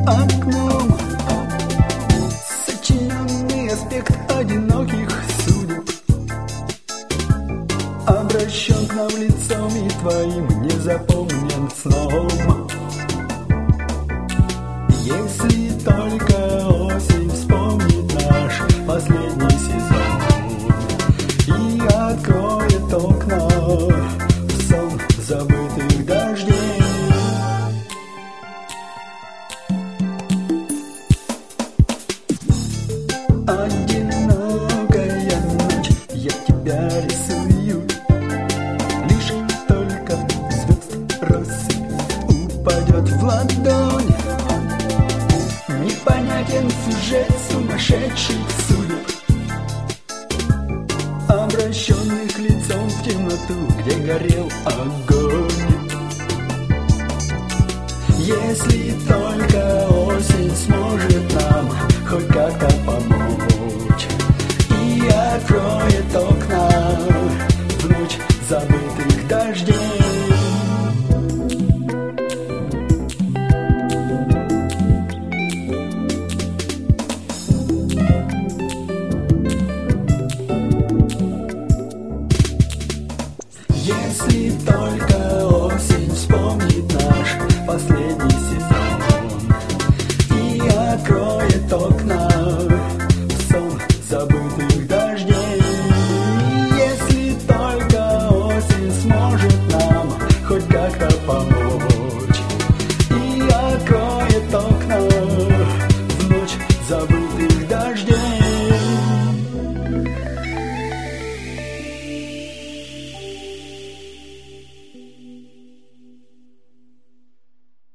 окном. Сочиненный аспект одиноких судеб обращен к нам лицом и твоим не запомнен сном. Если только осень вспомнит наш последний сезон и откроет окна в сон забытых дождей. Одинокая ночь, я тебя рисую. Лишь только звезд россыпь упадет в ладонь. Непонятен сюжет сумасшедших судеб, обращенных лицом в темноту, где горел огонь. Если только осень сможет нам хоть как-то помочь и откроет окна в ночь забытых дождей. Если только осень вспомнит наш последний сезон и откроет окна в сон забытых